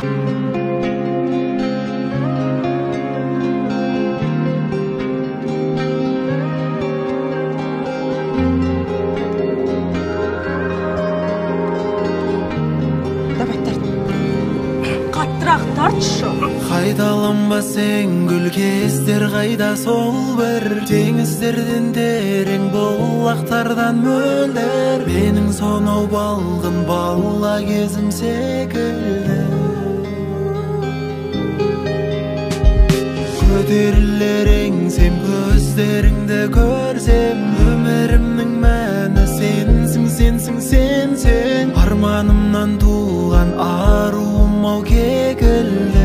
Қайталанба сен гүл кездер қайда сол бір теңіздерден терең бұлақтардан мөлдір менің сонау балғын бала кезім секілді көтерілер еңсем көздеріңді көрсем өмірімнің мәні сенсің арманымнан туған аруым ау кекілді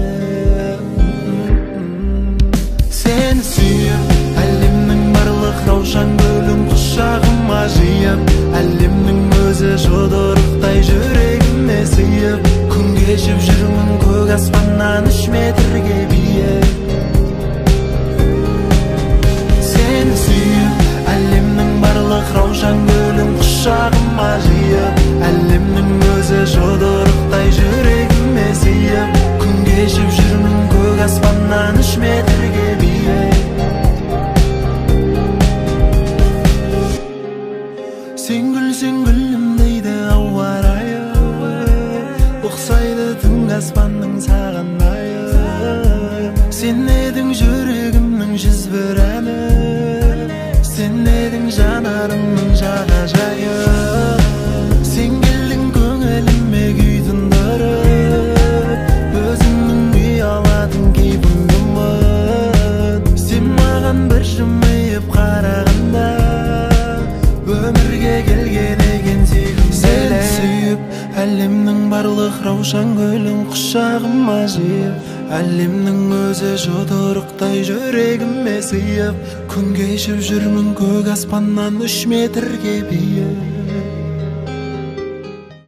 сені сүйіп әлемнің барлық раушан гүлін құшағыма жиып әлемнің өзі жұдырықтай жүрегіме сыйып күн кешіп жүрмін көк аспаннан 3 метрге биік сені сүйіп әлемнің барлық раушан гүлін құшағыма жиып әлемнің өзі жұдырықтай жүрегіме сыйып күн кешіп жүрмін көк аспаннан 3 метрге биік сен күлсең гүлім дейді ауа райы ұқсайды түн аспанның саған айы сен едің жүрегімнің 101 әні сен едің жанарымның жағажайы сен келдің көңіліме күй тындырып өзіңнің ұяладың кейпіңді ұмыт сен маған бір жымиып қарағанда өмірге келген екен сені сүйіп әлемнің барлық раушан гүлін құшағыма жиып әлемнің өзі жұдырықтай жүрегіме сыйып күн кешіп жүрмін көк аспаннан 3 метрге биік